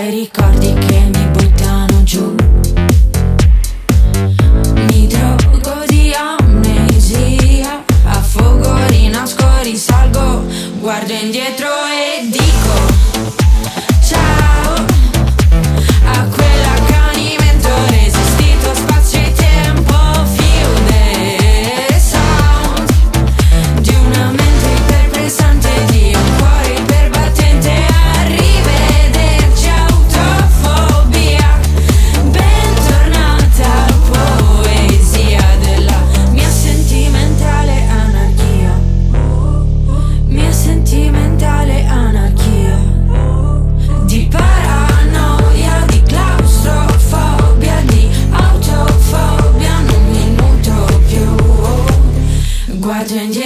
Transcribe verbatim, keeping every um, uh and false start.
ai ricordi che mi buttano giù. Mi drogo di amnesia, affogo, rinasco, risalgo, guardo indietro e dico ciao a quell'accanimento resistito, spazio e tempo. Feel the sound di una mente iperpressante, di un cuore iperbattente. A rivederci, autofobia, bentornata poesia della mia sentimentale anarchia. Mia sentimentale anarchia. Di paranoia, di claustrofobia, di autofobia, non mi nutro più. Guardo indietro